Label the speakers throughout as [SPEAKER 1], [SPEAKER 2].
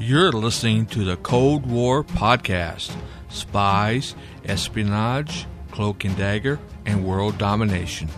[SPEAKER 1] You're listening to the Cold War Podcast. Spies, espionage, cloak and dagger, and world domination.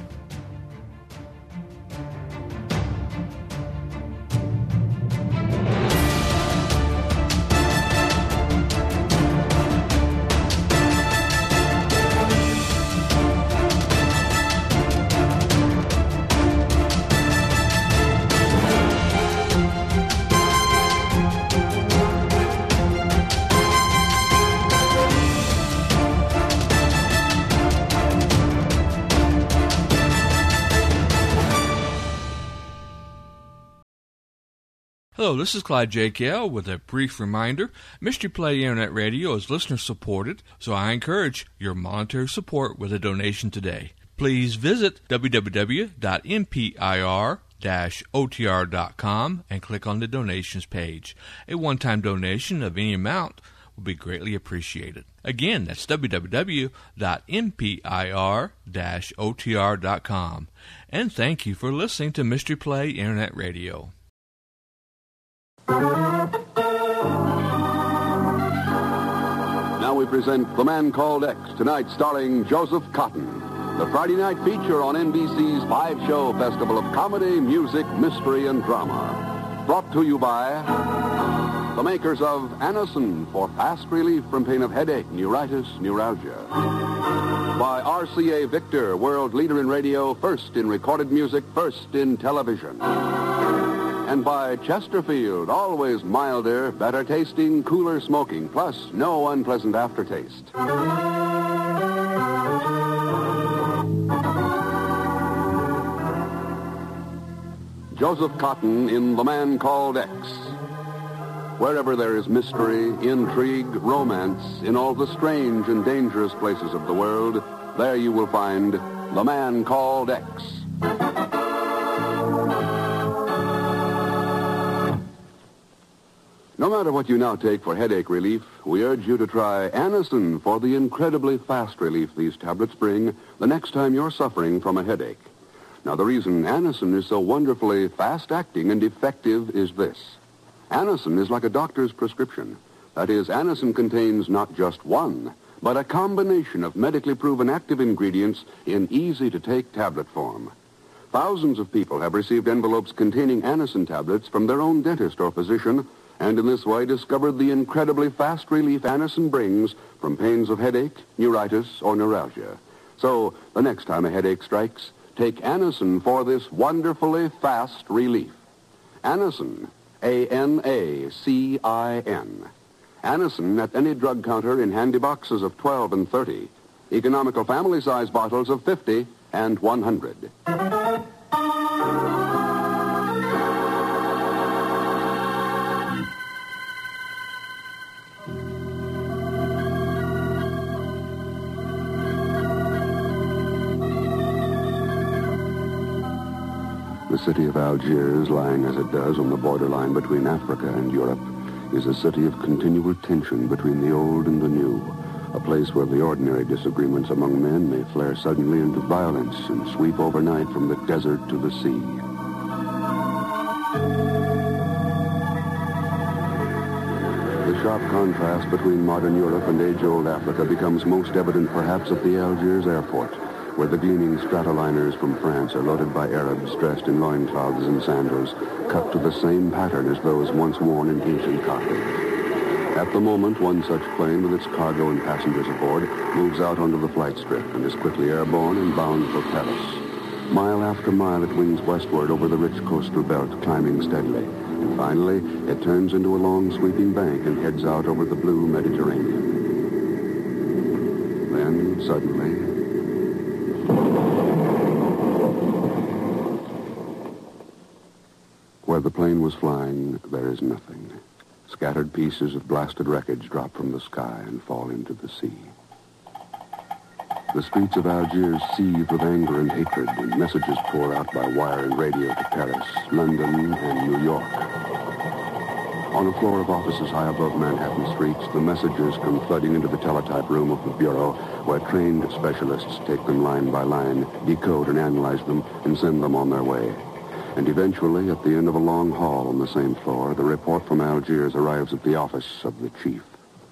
[SPEAKER 1] Hello, this is Clyde J.K.L. with a brief reminder. Mystery Play Internet Radio is listener-supported, so I encourage your monetary support with a donation today. Please visit www.mpir-otr.com and click on the donations page. A one-time donation of any amount will be greatly appreciated. Again, that's www.mpir-otr.com. And thank you for listening to Mystery Play Internet Radio.
[SPEAKER 2] Now we present The Man Called X, tonight starring Joseph Cotten. The Friday night feature on NBC's 5-show festival of comedy, music, mystery, and drama. Brought to you by the makers of Anacin for fast relief from pain of headache, neuritis, neuralgia. By RCA Victor, world leader in radio, first in recorded music, first in television. And by Chesterfield, always milder, better tasting, cooler smoking, plus no unpleasant aftertaste. Joseph Cotten in The Man Called X. Wherever there is mystery, intrigue, romance, in all the strange and dangerous places of the world, there you will find The Man Called X. No matter what you now take for headache relief, we urge you to try Anacin for the incredibly fast relief these tablets bring the next time you're suffering from a headache. Now, the reason Anacin is so wonderfully fast-acting and effective is this. Anacin is like a doctor's prescription. That is, Anacin contains not just one, but a combination of medically proven active ingredients in easy-to-take tablet form. Thousands of people have received envelopes containing Anacin tablets from their own dentist or physician, and in this way discovered the incredibly fast relief Anacin brings from pains of headache, neuritis, or neuralgia. So, the next time a headache strikes, take Anacin for this wonderfully fast relief. Anacin, A-N-A-C-I-N. Anacin at any drug counter in handy boxes of 12 and 30. Economical family-size bottles of 50 and 100. The city of Algiers, lying as it does on the borderline between Africa and Europe, is a city of continual tension between the old and the new, a place where the ordinary disagreements among men may flare suddenly into violence and sweep overnight from the desert to the sea. The sharp contrast between modern Europe and age-old Africa becomes most evident perhaps at the Algiers airport, where the gleaming stratoliners from France are loaded by Arabs dressed in loincloths and sandals, cut to the same pattern as those once worn in ancient Carthage. At the moment, one such plane with its cargo and passengers aboard moves out onto the flight strip and is quickly airborne and bound for Paris. Mile after mile, it wings westward over the rich coastal belt, climbing steadily. And finally, it turns into a long sweeping bank and heads out over the blue Mediterranean. Then, suddenly, where the plane was flying, there is nothing. Scattered pieces of blasted wreckage drop from the sky and fall into the sea. The streets of Algiers seethe with anger and hatred, and messages pour out by wire and radio to Paris, London, and New York. On a floor of offices high above Manhattan streets, the messages come flooding into the teletype room of the Bureau, where trained specialists take them line by line, decode and analyze them, and send them on their way. And eventually, at the end of a long hall on the same floor, the report from Algiers arrives at the office of the chief.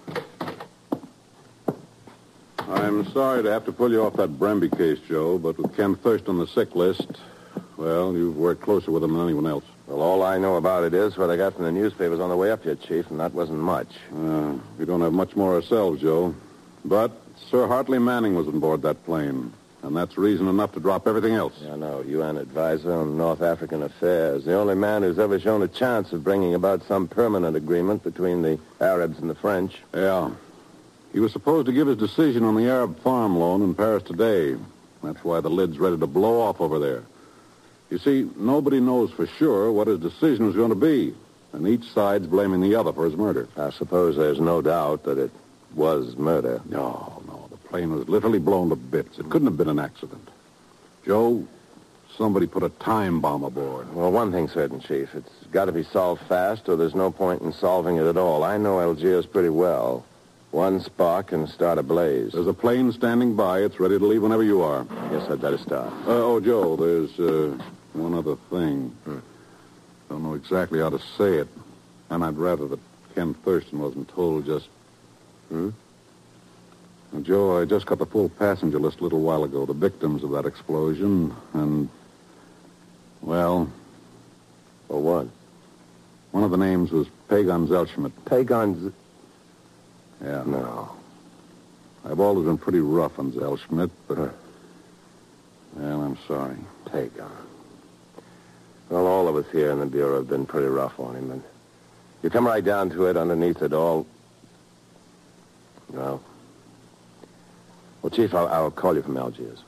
[SPEAKER 3] I'm sorry to have to pull you off that Bramby case, Joe, but with Ken Thirst on the sick list, well, you've worked closer with him than anyone else.
[SPEAKER 4] Well, all I know about it is what I got from the newspapers on the way up here, Chief, and that wasn't much.
[SPEAKER 3] We don't have much more ourselves, Joe. But Sir Hartley Manning was on board that plane, and that's reason enough to drop everything else.
[SPEAKER 4] I know, UN advisor on North African affairs. The only man who's ever shown a chance of bringing about some permanent agreement between the Arabs and the French.
[SPEAKER 3] Yeah. He was supposed to give his decision on the Arab farm loan in Paris today. That's why the lid's ready to blow off over there. You see, nobody knows for sure what his decision is going to be, and each side's blaming the other for his murder.
[SPEAKER 4] I suppose there's no doubt that it was murder.
[SPEAKER 3] No. The plane was literally blown to bits. It couldn't have been an accident. Joe, somebody put a time bomb aboard.
[SPEAKER 4] Well, one thing's certain, Chief. It's got to be solved fast, or there's no point in solving it at all. I know Algiers pretty well. One spark can start a blaze.
[SPEAKER 3] There's a plane standing by. It's ready to leave whenever you are.
[SPEAKER 4] Guess I'd better start.
[SPEAKER 3] Joe, there's one other thing. Don't know exactly how to say it, and I'd rather that Ken Thurston wasn't told just... Now, Joe, I just got the full passenger list a little while ago, the victims of that explosion, and, well...
[SPEAKER 4] Well, what?
[SPEAKER 3] One of the names was Pagan Zellschmidt.
[SPEAKER 4] Pagan...
[SPEAKER 3] Yeah.
[SPEAKER 4] No.
[SPEAKER 3] I've always been pretty rough on Zellschmidt, but... Well, I'm sorry.
[SPEAKER 4] Pagan. Well, all of us here in the Bureau have been pretty rough on him, and you come right down to it, underneath it all... Well, Chief, I'll call you from Algiers.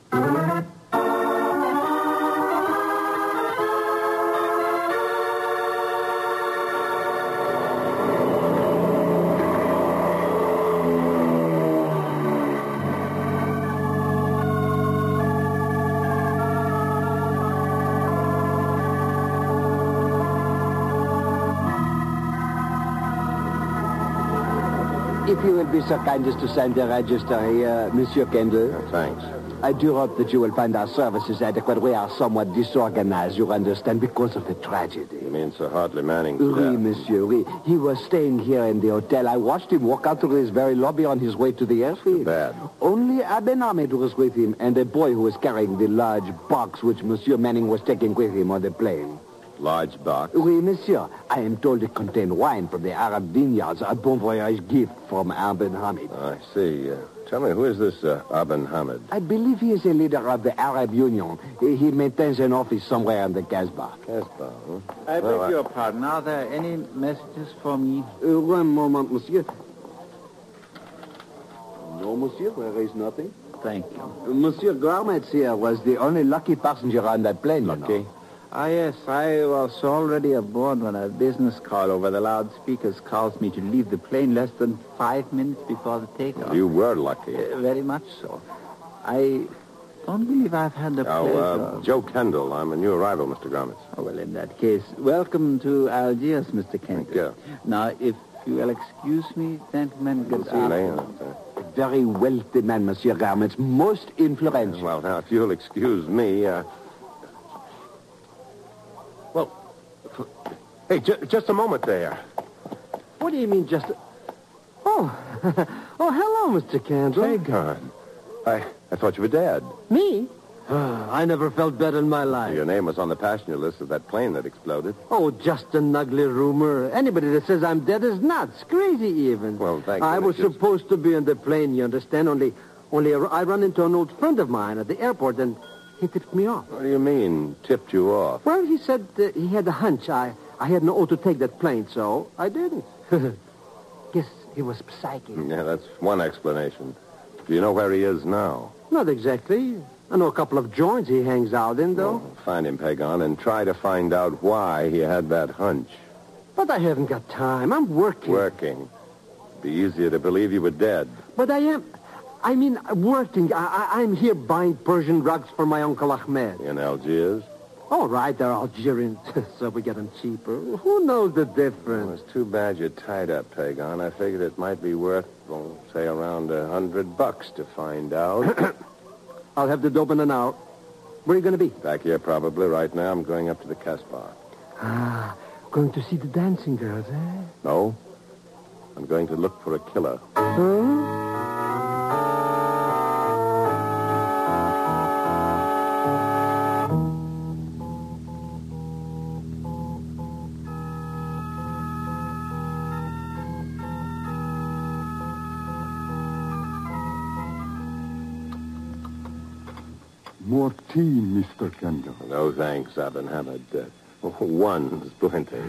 [SPEAKER 5] If you will be so kind as to sign the register here, Monsieur Kendall.
[SPEAKER 4] Thanks.
[SPEAKER 5] I do hope that you will find our services adequate. We are somewhat disorganized, you understand, because of the tragedy.
[SPEAKER 4] You mean Sir Hartley Manning's
[SPEAKER 5] Oui,
[SPEAKER 4] death?
[SPEAKER 5] monsieur, oui. He was staying here in the hotel. I watched him walk out to his very lobby on his way to the airfield.
[SPEAKER 4] Bad.
[SPEAKER 5] Only Aben Ahmed was with him, and a boy who was carrying the large box which Monsieur Manning was taking with him on the plane.
[SPEAKER 4] Large box?
[SPEAKER 5] Oui, monsieur. I am told it contained wine from the Arab vineyards, a bon voyage gift from Aben Hamid.
[SPEAKER 4] I see. Tell me, who is this Aben Hamid?
[SPEAKER 5] I believe he is a leader of the Arab Union. He maintains an office somewhere in the Casbah.
[SPEAKER 4] Casbah, huh?
[SPEAKER 6] I beg your pardon. Are there any messages for me?
[SPEAKER 5] One moment, monsieur. No, monsieur, there is nothing.
[SPEAKER 6] Thank you.
[SPEAKER 5] Monsieur Garmetz here was the only lucky passenger on that plane, you know.
[SPEAKER 6] Yes, I was already aboard when a business call over the loudspeakers calls me to leave the plane less than 5 minutes before the takeoff.
[SPEAKER 4] You were lucky.
[SPEAKER 6] Very much so. I don't believe I've had the pleasure.
[SPEAKER 4] Joe Kendall. I'm a new arrival, Mr. Gromitz.
[SPEAKER 6] Oh, well, in that case, welcome to Algiers, Mr. Kent.
[SPEAKER 4] Thank you.
[SPEAKER 6] Now, if you will excuse me, gentlemen, good afternoon.
[SPEAKER 5] Very wealthy man, Monsieur Garmetz. Most influential.
[SPEAKER 4] Well, now, if you'll excuse me, Hey, just a moment there.
[SPEAKER 5] What do you mean, just... Oh, hello, Mr. Kendall.
[SPEAKER 4] Pagan. I thought you were dead.
[SPEAKER 5] Me? I never felt better in my life.
[SPEAKER 4] Your name was on the passenger list of that plane that exploded.
[SPEAKER 5] Oh, just an ugly rumor. Anybody that says I'm dead is nuts. Crazy, even.
[SPEAKER 4] Well, thank you.
[SPEAKER 5] I was supposed to be on the plane, you understand? Only I run into an old friend of mine at the airport, and he tipped me off.
[SPEAKER 4] What do you mean, tipped you off?
[SPEAKER 5] Well, he said he had a hunch. I had no to take that plane, so I didn't. Guess he was psychic.
[SPEAKER 4] Yeah, that's one explanation. Do you know where he is now?
[SPEAKER 5] Not exactly. I know a couple of joints he hangs out in, though.
[SPEAKER 4] Well, find him, Pagan, and try to find out why he had that hunch.
[SPEAKER 5] But I haven't got time. I'm working.
[SPEAKER 4] Working. It'd be easier to believe you were dead.
[SPEAKER 5] But I am... I mean, working. I'm here buying Persian rugs for my Uncle Ahmed.
[SPEAKER 4] In Algiers?
[SPEAKER 5] All right, they're Algerians, so we get them cheaper. Who knows the difference?
[SPEAKER 4] Well, it's too bad you're tied up, Pagan. I figured it might be worth, well, say, around $100 to find out.
[SPEAKER 5] I'll have the dope in an hour. Where are you going to be?
[SPEAKER 4] Back here, probably. Right now, I'm going up to the Casbah.
[SPEAKER 5] Ah, going to see the dancing girls, eh?
[SPEAKER 4] No. I'm going to look for a killer.
[SPEAKER 5] Huh?
[SPEAKER 3] More tea, Mr. Kendall.
[SPEAKER 4] No, thanks, Aben Hamid. One's plenty.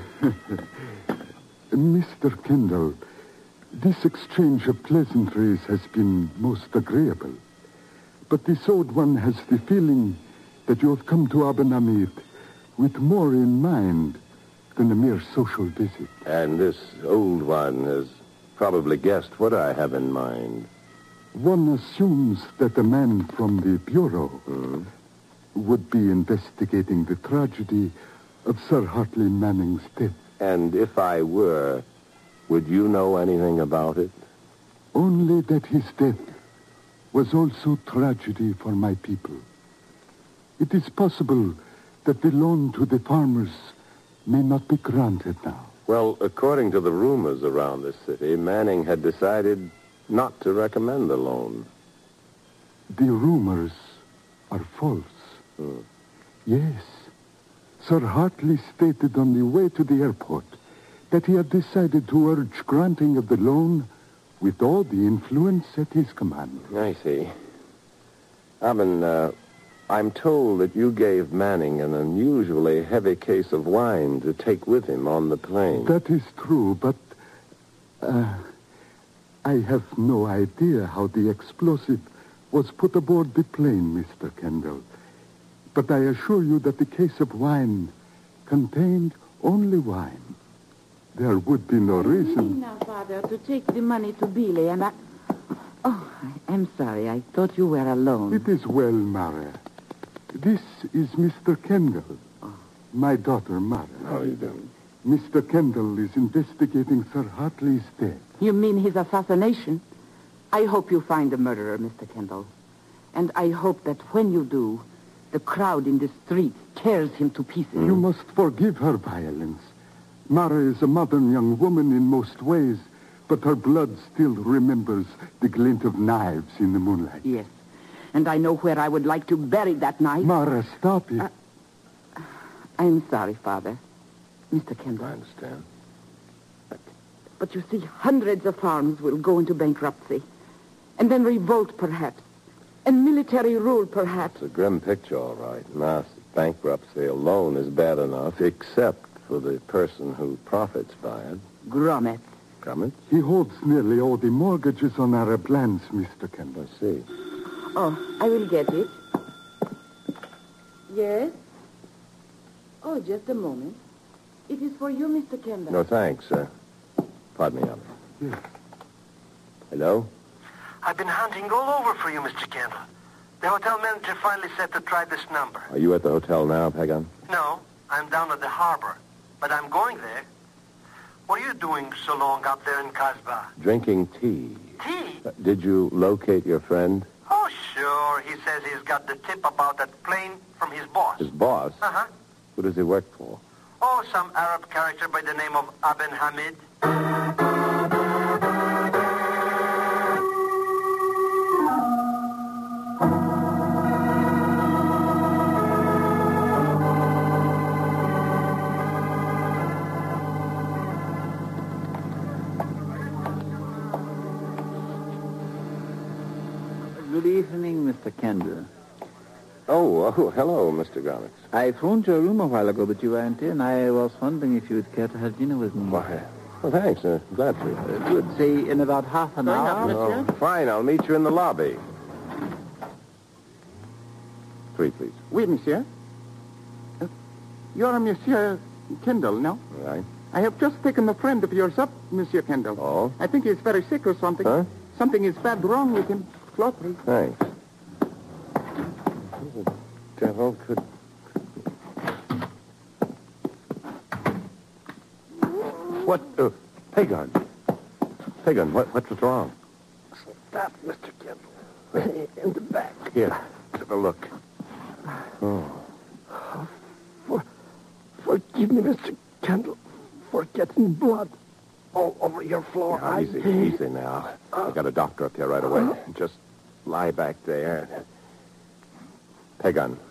[SPEAKER 3] Mr. Kendall, this exchange of pleasantries has been most agreeable. But this old one has the feeling that you have come to Aben Hamid with more in mind than a mere social visit.
[SPEAKER 4] And this old one has probably guessed what I have in mind.
[SPEAKER 3] One assumes that a man from the Bureau would be investigating the tragedy of Sir Hartley Manning's death.
[SPEAKER 4] And if I were, would you know anything about it?
[SPEAKER 3] Only that his death was also tragedy for my people. It is possible that the loan to the farmers may not be granted now.
[SPEAKER 4] Well, according to the rumors around the city, Manning had decided not to recommend the loan.
[SPEAKER 3] The rumors are false. Yes. Sir Hartley stated on the way to the airport that he had decided to urge granting of the loan with all the influence at his command.
[SPEAKER 4] I see. Aben, I'm told that you gave Manning an unusually heavy case of wine to take with him on the plane.
[SPEAKER 3] That is true, but I have no idea how the explosive was put aboard the plane, Mr. Kendall. But I assure you that the case of wine contained only wine. There would be no reason.
[SPEAKER 7] Now, Father, to take the money to Billy, and I... Oh, I'm sorry. I thought you were alone.
[SPEAKER 3] It is well, Mara. This is Mr. Kendall, my daughter, Mara.
[SPEAKER 4] How you doing?
[SPEAKER 3] Mr. Kendall is investigating Sir Hartley's death.
[SPEAKER 7] You mean his assassination? I hope you find the murderer, Mr. Kendall. And I hope that when you do, the crowd in the street tears him to pieces.
[SPEAKER 3] You must forgive her violence. Mara is a modern young woman in most ways, but her blood still remembers the glint of knives in the moonlight.
[SPEAKER 7] Yes. And I know where I would like to bury that knife.
[SPEAKER 3] Mara, stop it.
[SPEAKER 7] I'm sorry, Father. Mr. Kendall.
[SPEAKER 4] I understand.
[SPEAKER 7] But you see, hundreds of farms will go into bankruptcy. And then revolt, perhaps. And military rule, perhaps.
[SPEAKER 4] It's a grim picture, all right. Mass bankruptcy alone is bad enough, except for the person who profits by it.
[SPEAKER 7] Grommet.
[SPEAKER 4] Grommet?
[SPEAKER 3] He holds nearly all the mortgages on Arab lands, Mr. Kendall.
[SPEAKER 4] I see.
[SPEAKER 7] Oh, I will get it. Yes? Oh, just a moment. It is for you, Mr. Kendall.
[SPEAKER 4] No, thanks, sir. Pardon me, Alan.
[SPEAKER 3] Yes.
[SPEAKER 4] Hello?
[SPEAKER 8] I've been hunting all over for you, Mr. Kendall. The hotel manager finally said to try this number.
[SPEAKER 4] Are you at the hotel now, Pagan?
[SPEAKER 8] No, I'm down at the harbor, but I'm going there. What are you doing so long out there in Casbah?
[SPEAKER 4] Drinking tea.
[SPEAKER 8] Tea?
[SPEAKER 4] Did you locate your friend?
[SPEAKER 8] Oh, sure. He says he's got the tip about that plane from his boss.
[SPEAKER 4] His boss?
[SPEAKER 8] Uh-huh.
[SPEAKER 4] Who does he work for?
[SPEAKER 8] Oh, some Arab character by the name of Aben Hamid.
[SPEAKER 6] Good evening, Mr. Kendall.
[SPEAKER 4] Oh, hello, Mr. Gromit.
[SPEAKER 6] I phoned your room a while ago, but you weren't in. I was wondering if you'd care to have dinner with me.
[SPEAKER 4] Why? Well, thanks. Glad to.
[SPEAKER 6] Good. Say, in about half an hour.
[SPEAKER 4] Oh, fine. I'll meet you in the lobby. 3, please.
[SPEAKER 9] Oui, monsieur. You're Monsieur Kendall, no?
[SPEAKER 4] All right.
[SPEAKER 9] I have just taken a friend of yours up, Monsieur Kendall.
[SPEAKER 4] Oh?
[SPEAKER 9] I think he's very sick or something.
[SPEAKER 4] Huh?
[SPEAKER 9] Something is bad wrong with him. Floor, please.
[SPEAKER 4] Thanks. Who the devil could... What? Pagan. Pagan, what's wrong?
[SPEAKER 5] Stop, Mr. Kendall. In the back.
[SPEAKER 4] Here, have a look. Oh.
[SPEAKER 5] Forgive me, Mr. Kendall, for getting blood all over your floor.
[SPEAKER 4] Easy now. I got a doctor up here right away. Just lie back there. Pagan.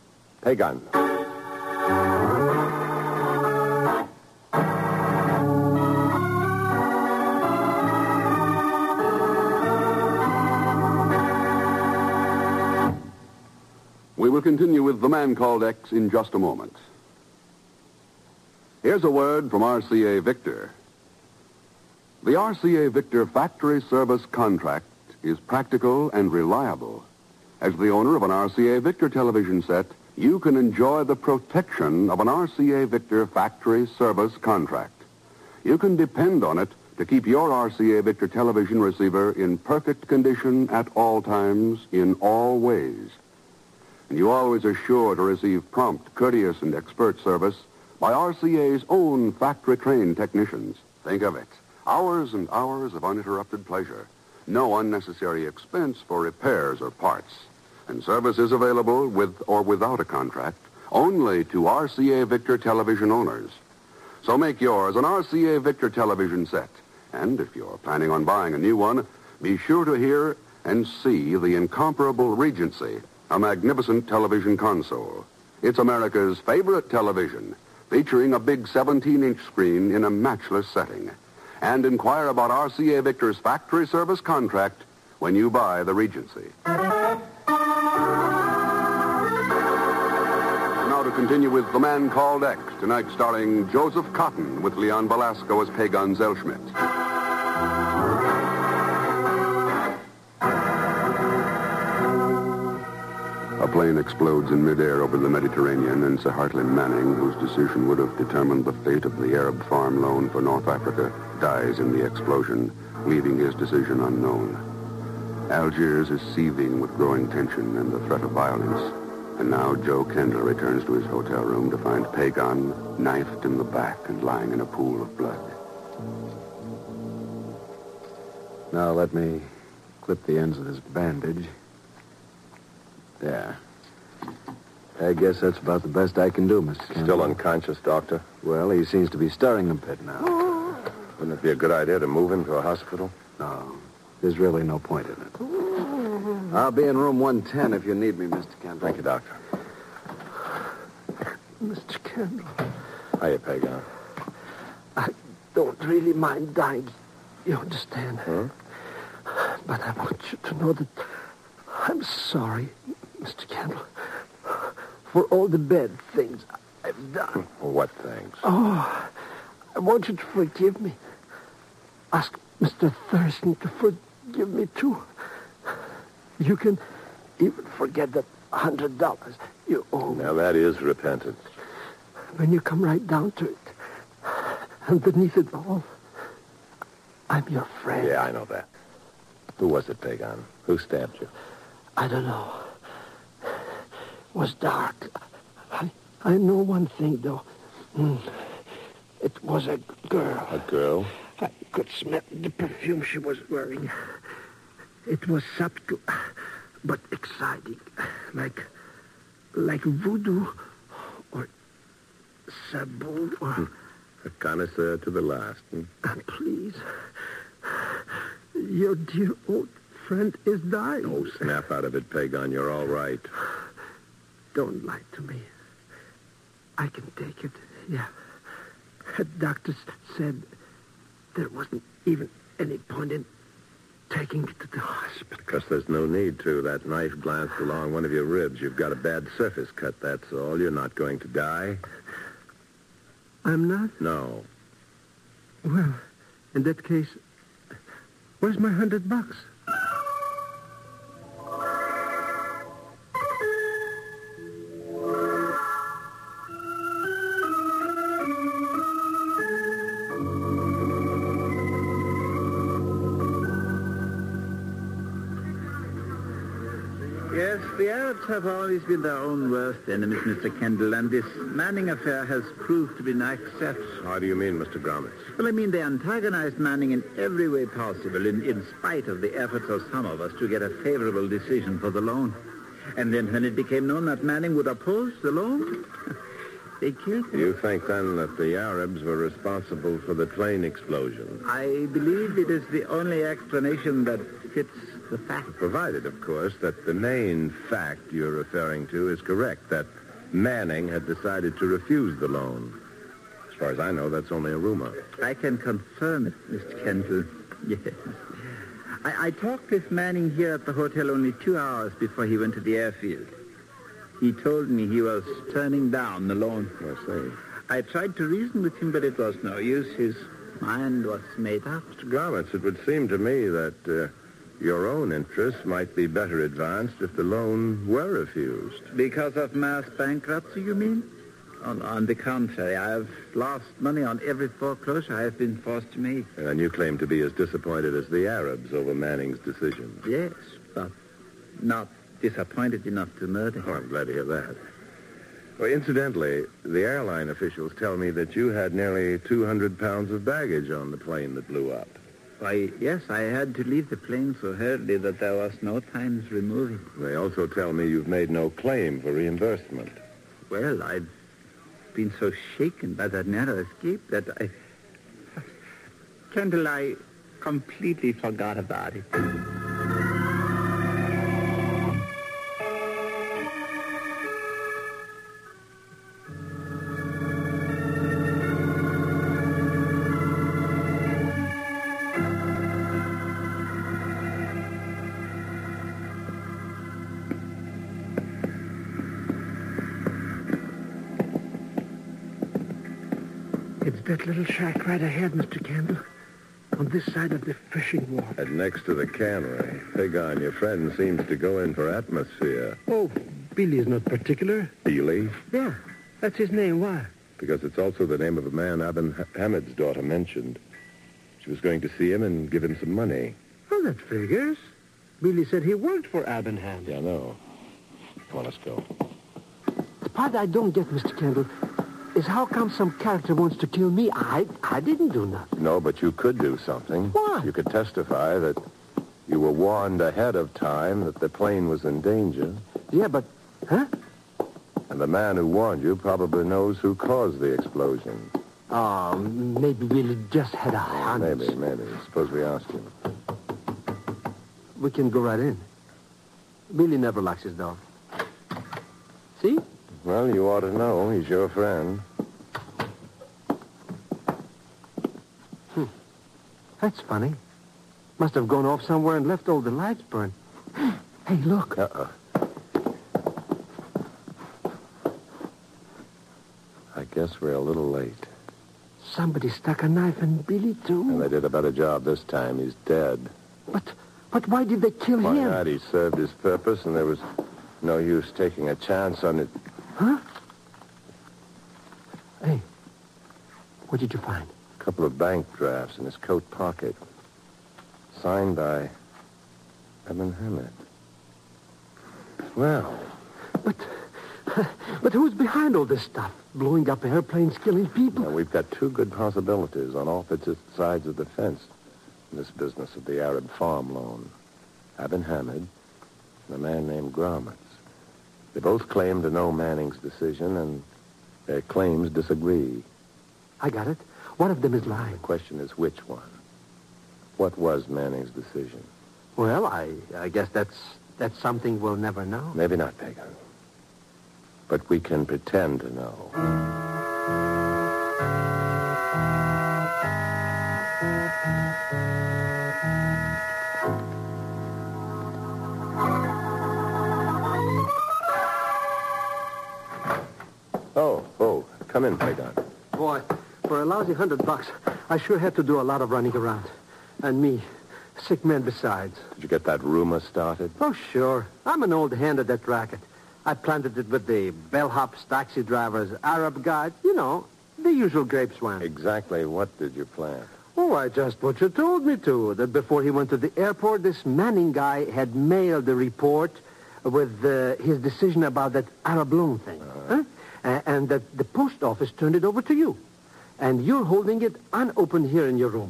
[SPEAKER 2] We will continue with The Man Called X in just a moment. Here's a word from RCA Victor. The RCA Victor factory service contract is practical and reliable. As the owner of an RCA Victor television set, you can enjoy the protection of an RCA Victor factory service contract. You can depend on it to keep your RCA Victor television receiver in perfect condition at all times, in all ways. And you always are sure to receive prompt, courteous, and expert service by RCA's own factory-trained technicians. Think of it. Hours and hours of uninterrupted pleasure. No unnecessary expense for repairs or parts. And service is available with or without a contract only to RCA Victor television owners. So make yours an RCA Victor television set. And if you're planning on buying a new one, be sure to hear and see the incomparable Regency, a magnificent television console. It's America's favorite television, featuring a big 17-inch screen in a matchless setting. And inquire about RCA Victor's factory service contract when you buy the Regency. Now to continue with The Man Called X, tonight starring Joseph Cotton with Leon Velasco as Pagan Zellschmidt. A plane explodes in midair over the Mediterranean, and Sir Hartley Manning, whose decision would have determined the fate of the Arab farm loan for North Africa, dies in the explosion, leaving his decision unknown. Algiers is seething with growing tension and the threat of violence. And now Joe Kendall returns to his hotel room to find Pagan knifed in the back and lying in a pool of blood. Now let me clip the ends of this bandage. There. I guess that's about the best I can do, Mr. Kendall.
[SPEAKER 4] Still unconscious, Doctor?
[SPEAKER 2] Well, he seems to be stirring a bit now.
[SPEAKER 4] Wouldn't it be a good idea to move him to a hospital?
[SPEAKER 2] No. There's really no point in it. I'll be in room 110 if you need me, Mr. Kendall.
[SPEAKER 4] Thank you, Doctor.
[SPEAKER 5] Mr. Kendall,
[SPEAKER 4] Hiya, Pagan.
[SPEAKER 5] I don't really mind dying. You understand?
[SPEAKER 4] Huh?
[SPEAKER 5] But I want you to know that I'm sorry, Mr. Kendall, for all the bad things I've done.
[SPEAKER 4] What things?
[SPEAKER 5] Oh, I want you to forgive me. Ask Mr. Thurston to forgive me, too. You can even forget that $100 you owe me.
[SPEAKER 4] Now, that is repentance.
[SPEAKER 5] When you come right down to it, underneath it all, I'm your friend.
[SPEAKER 4] Yeah, I know that. Who was it, Pagan? Who stabbed you?
[SPEAKER 5] I don't know. It was dark. I know one thing, though. It was a girl.
[SPEAKER 4] A girl?
[SPEAKER 5] I could smell the perfume she was wearing. It was subtle, but exciting. Like voodoo or sabu or...
[SPEAKER 4] A connoisseur to the last.
[SPEAKER 5] Please. Your dear old friend is dying.
[SPEAKER 4] Oh, snap out of it, Pagan. You're all right.
[SPEAKER 5] Don't lie to me. I can take it, yeah. Doctors said there wasn't even any point in taking it to the hospital.
[SPEAKER 4] Because there's no need to. That knife glanced along one of your ribs. You've got a bad surface cut, that's all. You're not going to die.
[SPEAKER 5] I'm not?
[SPEAKER 4] No.
[SPEAKER 5] Well, in that case, where's my $100?
[SPEAKER 6] Yes, the Arabs have always been their own worst enemies, Mr. Kendall, and this Manning affair has proved to be no exception.
[SPEAKER 4] How do you mean, Mr. Gromitz?
[SPEAKER 6] Well, I mean they antagonized Manning in every way possible, in spite of the efforts of some of us to get a favorable decision for the loan. And then when it became known that Manning would oppose the loan, they killed him.
[SPEAKER 4] You think then that the Arabs were responsible for the plane explosion?
[SPEAKER 6] I believe it is the only explanation that fits the fact.
[SPEAKER 4] Provided, of course, that the main fact you're referring to is correct, that Manning had decided to refuse the loan. As far as I know, that's only a rumor.
[SPEAKER 6] I can confirm it, Mr. Kendall. Yes. I talked with Manning here at the hotel only 2 hours before he went to the airfield. He told me he was turning down the loan.
[SPEAKER 4] I see.
[SPEAKER 6] I tried to reason with him, but it was no use. His mind was made up.
[SPEAKER 4] Mr. Gromitz, it would seem to me that your own interests might be better advanced if the loan were refused.
[SPEAKER 6] Because of mass bankruptcy, you mean? On the contrary, I have lost money on every foreclosure I have been forced to make.
[SPEAKER 4] And you claim to be as disappointed as the Arabs over Manning's decision.
[SPEAKER 6] Yes, but not disappointed enough to murder him.
[SPEAKER 4] Oh, I'm glad to hear that. Well, incidentally, the airline officials tell me that you had nearly 200 pounds of baggage on the plane that blew up.
[SPEAKER 6] Why, yes, I had to leave the plane so hurriedly that there was no time to remove it.
[SPEAKER 4] They also tell me you've made no claim for reimbursement.
[SPEAKER 6] Well, I've been so shaken by that narrow escape that Kendall, I completely forgot about it.
[SPEAKER 5] It's that little shack right ahead, Mr. Kendall. On this side of the fishing wharf.
[SPEAKER 4] And next to the cannery. Pigon, your friend seems to go in for atmosphere.
[SPEAKER 5] Oh, Billy is not particular.
[SPEAKER 4] Billy?
[SPEAKER 5] Yeah, that's his name. Why?
[SPEAKER 4] Because it's also the name of a man Aben Hamid's daughter mentioned. She was going to see him and give him some money.
[SPEAKER 5] Oh, that figures. Billy said he worked for Abenham.
[SPEAKER 4] Yeah, I know. Come on, let's go.
[SPEAKER 5] The part I don't get, Mr. Kendall, is how come some character wants to kill me? I didn't do nothing.
[SPEAKER 4] No, but you could do something.
[SPEAKER 5] What?
[SPEAKER 4] You could testify that you were warned ahead of time that the plane was in danger.
[SPEAKER 5] Yeah, but... Huh?
[SPEAKER 4] And the man who warned you probably knows who caused the explosion.
[SPEAKER 5] Oh, maybe Billy just had a hunch.
[SPEAKER 4] Maybe. Suppose we ask him.
[SPEAKER 5] We can go right in. Billy never locks his door. See?
[SPEAKER 4] Well, you ought to know. He's your friend.
[SPEAKER 5] That's funny. Must have gone off somewhere and left all the lights burned. Hey, look.
[SPEAKER 4] Uh-oh. I guess we're a little late.
[SPEAKER 5] Somebody stuck a knife in Billy, too.
[SPEAKER 4] And they did a better job this time. He's dead.
[SPEAKER 5] But why did they kill
[SPEAKER 4] Why
[SPEAKER 5] him?
[SPEAKER 4] not? He served his purpose, and there was no use taking a chance on it.
[SPEAKER 5] Huh? Hey, what did you find?
[SPEAKER 4] A couple of bank drafts in his coat pocket. Signed by Aben Hamid. Well.
[SPEAKER 5] But who's behind all this stuff? Blowing up airplanes, killing people?
[SPEAKER 4] Now, we've got two good possibilities on opposite sides of the fence in this business of the Arab farm loan. Aben Hamid and a man named Gromitz. They both claim to know Manning's decision, and their claims disagree.
[SPEAKER 5] I got it. One of them is lying.
[SPEAKER 4] The question is which one? What was Manning's decision?
[SPEAKER 5] Well, I guess that's something we'll never know.
[SPEAKER 4] Maybe not, Pagan. But we can pretend to know. Oh, come in, Pagan.
[SPEAKER 5] Boy, for a lousy $100, I sure had to do a lot of running around. And me, sick man besides.
[SPEAKER 4] Did you get that rumor started?
[SPEAKER 5] Oh, sure. I'm an old hand at that racket. I planted it with the bellhops, taxi drivers, Arab guides. You know, the usual grapeswine.
[SPEAKER 4] Exactly what did you plant?
[SPEAKER 5] Oh, I just what you told me to. That before he went to the airport, this Manning guy had mailed the report with his decision about that Arab loan thing. Huh? And that the post office turned it over to you. And you're holding it unopened here in your room.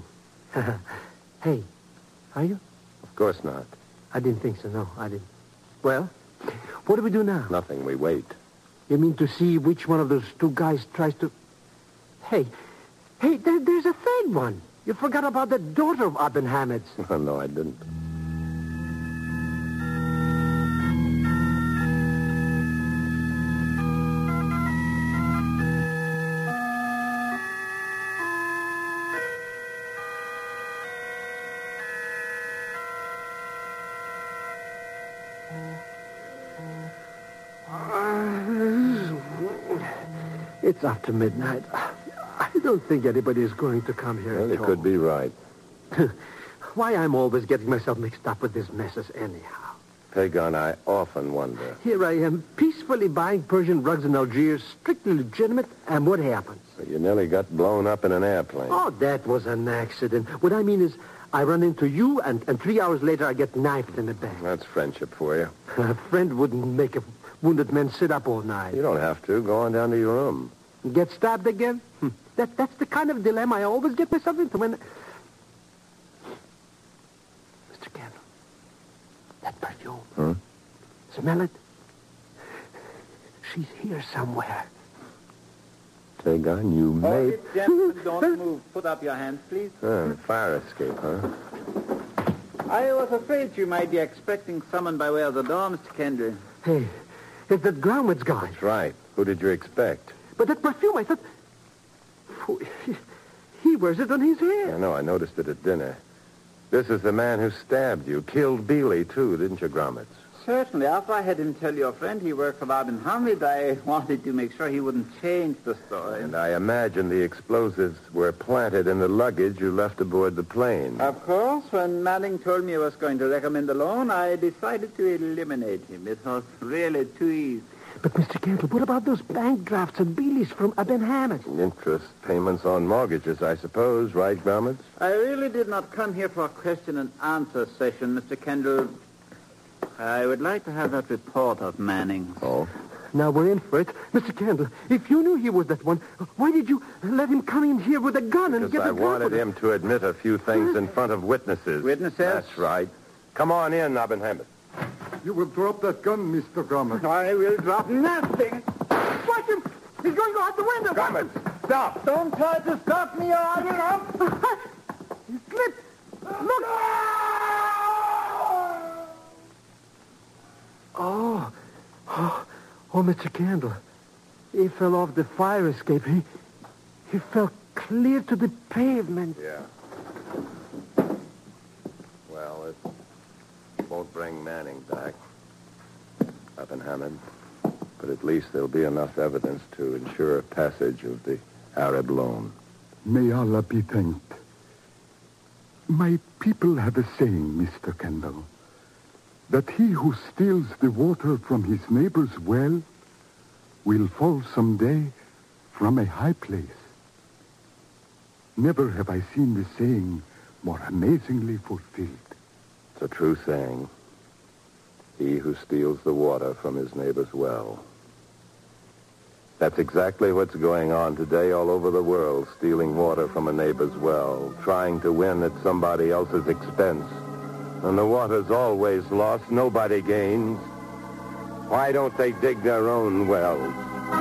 [SPEAKER 5] Hey, are you?
[SPEAKER 4] Of course not.
[SPEAKER 5] I didn't think so, no, I didn't. Well, What do we do now?
[SPEAKER 4] Nothing. We wait.
[SPEAKER 5] You mean to see which one of those two guys tries to... Hey, there's a third one. You forgot about the daughter of Abin Hamed's.
[SPEAKER 4] No, I didn't.
[SPEAKER 5] It's after midnight. I don't think anybody's going to come here
[SPEAKER 4] Well,
[SPEAKER 5] at
[SPEAKER 4] you
[SPEAKER 5] all.
[SPEAKER 4] could be right.
[SPEAKER 5] Why I'm always getting myself mixed up with these messes anyhow.
[SPEAKER 4] Pagan, I often wonder.
[SPEAKER 5] Here I am, peacefully buying Persian rugs in Algiers, strictly legitimate, and what happens?
[SPEAKER 4] You nearly got blown up in an airplane.
[SPEAKER 5] Oh, that was an accident. What I mean is, I run into you, and 3 hours later I get knifed in the back.
[SPEAKER 4] That's friendship for you.
[SPEAKER 5] A friend wouldn't make a wounded man sit up all night.
[SPEAKER 4] You don't have to. Go on down to your room.
[SPEAKER 5] Get stabbed again? That's the kind of dilemma I always get myself into when... Mr. Kendall, that perfume.
[SPEAKER 4] Huh?
[SPEAKER 5] Smell it? She's here somewhere.
[SPEAKER 4] Pagan, you may...
[SPEAKER 6] Gentlemen, don't move. Put up your hands, please.
[SPEAKER 4] Fire escape, huh?
[SPEAKER 6] I was afraid you might be expecting someone by way of the door, Mr. Kendall.
[SPEAKER 5] Hey, it's that Gromwitz guy.
[SPEAKER 4] That's right. Who did you expect?
[SPEAKER 5] But that perfume, I thought... He wears it on his hair.
[SPEAKER 4] I know. I noticed it at dinner. This is the man who stabbed you. Killed Bealey, too, didn't you, Gromwitz?
[SPEAKER 6] Certainly. After I had him tell your friend he worked for Abin Hamid, I wanted to make sure he wouldn't change the story.
[SPEAKER 4] And I imagine the explosives were planted in the luggage you left aboard the plane.
[SPEAKER 6] Of course, when Manning told me I was going to recommend a loan, I decided to eliminate him. It was really too easy.
[SPEAKER 5] But, Mr. Kendall, what about those bank drafts and Bealeys from Abin Hamid?
[SPEAKER 4] Interest payments on mortgages, I suppose, right, Gromwitz?
[SPEAKER 6] I really did not come here for a question and answer session, Mr. Kendall. I would like to have that report of Manning's.
[SPEAKER 4] Oh?
[SPEAKER 5] Now we're in for it. Mr. Kendall, if you knew he was that one, why did you let him come in here with a gun and
[SPEAKER 4] Because
[SPEAKER 5] get
[SPEAKER 4] I
[SPEAKER 5] a
[SPEAKER 4] wanted him to admit a few things in front of witnesses.
[SPEAKER 6] Witnesses?
[SPEAKER 4] That's right. Come on in, Abin Hamid.
[SPEAKER 3] You will drop that gun, Mr. Gromit.
[SPEAKER 6] I will drop nothing.
[SPEAKER 5] Watch him! He's going to go out the window!
[SPEAKER 4] Gromit, stop!
[SPEAKER 6] Don't try to stop me or I will up.
[SPEAKER 5] He slipped! Look! Oh, Mr. Kendall. He fell off the fire escape. He fell clear to the pavement.
[SPEAKER 4] Yeah. Well, it won't bring Manning back, Abin Hamid. But at least there'll be enough evidence to ensure passage of the Arab loan.
[SPEAKER 10] May Allah be thanked. My people have a saying, Mr. Kendall, that he who steals the water from his neighbor's well will fall someday from a high place. Never have I seen the saying more amazingly fulfilled.
[SPEAKER 4] It's a true saying. He who steals the water from his neighbor's well. That's exactly what's going on today all over the world, stealing water from a neighbor's well, trying to win at somebody else's expense. And the water's always lost. Nobody gains. Why don't they dig their own wells?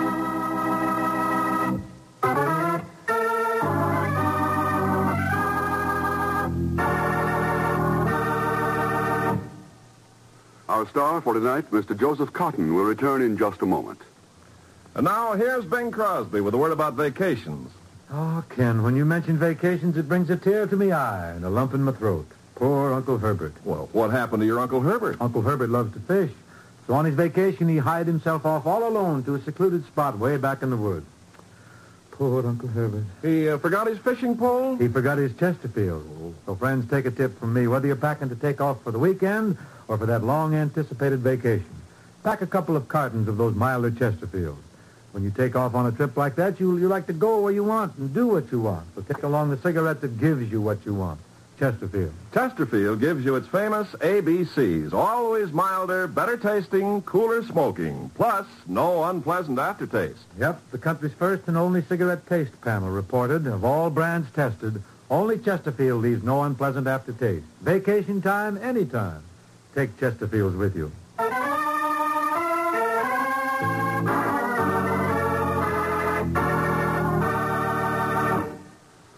[SPEAKER 2] Our star for tonight, Mr. Joseph Cotton, will return in just a moment.
[SPEAKER 3] And now, here's Bing Crosby with a word about vacations.
[SPEAKER 11] Oh, Ken, when you mention vacations, it brings a tear to me eye and a lump in my throat. Poor Uncle Herbert.
[SPEAKER 3] Well, what happened to your Uncle Herbert?
[SPEAKER 11] Uncle Herbert loves to fish. So on his vacation, he hied himself off all alone to a secluded spot way back in the woods. Poor Uncle Herbert.
[SPEAKER 3] He forgot his fishing pole?
[SPEAKER 11] He forgot his Chesterfield. So friends, take a tip from me. Whether you're packing to take off for the weekend or for that long-anticipated vacation, pack a couple of cartons of those milder Chesterfields. When you take off on a trip like that, you like to go where you want and do what you want. So take along the cigarette that gives you what you want. Chesterfield.
[SPEAKER 3] Chesterfield gives you its famous ABCs. Always milder, better tasting, cooler smoking. Plus, no unpleasant aftertaste.
[SPEAKER 11] Yep, the country's first and only cigarette taste panel reported, of all brands tested, only Chesterfield leaves no unpleasant aftertaste. Vacation time, anytime. Take Chesterfields with you.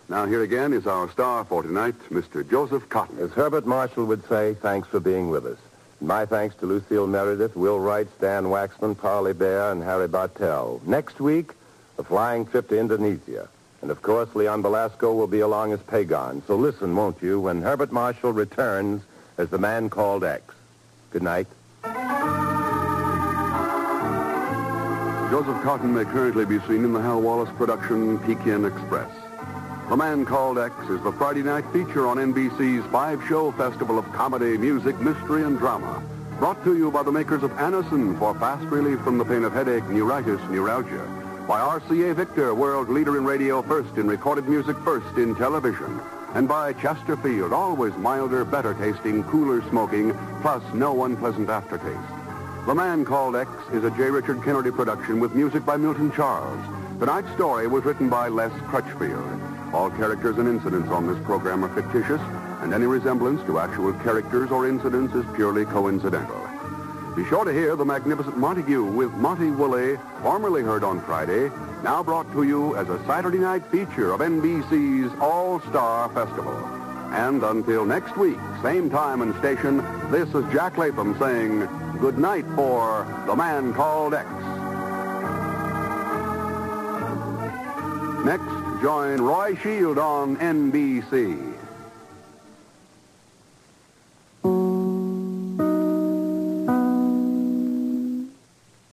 [SPEAKER 2] Now, here again is our star for tonight, Mr. Joseph Cotton.
[SPEAKER 4] As Herbert Marshall would say, thanks for being with us. My thanks to Lucille Meredith, Will Wright, Stan Waxman, Parley Bear, and Harry Bartell. Next week, a flying trip to Indonesia. And, of course, Leon Belasco will be along as Pagon. So listen, won't you, when Herbert Marshall returns as the man called X. Good night.
[SPEAKER 2] Joseph Cotton may currently be seen in the Hal Wallace production Pekin Express. The Man Called X is the Friday night feature on NBC's 5-show festival of comedy, music, mystery, and drama. Brought to you by the makers of Anacin for fast relief from the pain of headache, neuritis, neuralgia. By RCA Victor, world leader in radio, first in recorded music, first in television. And by Chesterfield, always milder, better tasting, cooler smoking, plus no unpleasant aftertaste. The Man Called X is a J. Richard Kennedy production with music by Milton Charles. Tonight's story was written by Les Crutchfield. All characters and incidents on this program are fictitious, and any resemblance to actual characters or incidents is purely coincidental. Be sure to hear the magnificent Montague with Monty Woolley, formerly heard on Friday, now brought to you as a Saturday night feature of NBC's All-Star Festival. And until next week, same time and station, this is Jack Latham saying good night for The Man Called X. Next, join Roy Shield on NBC.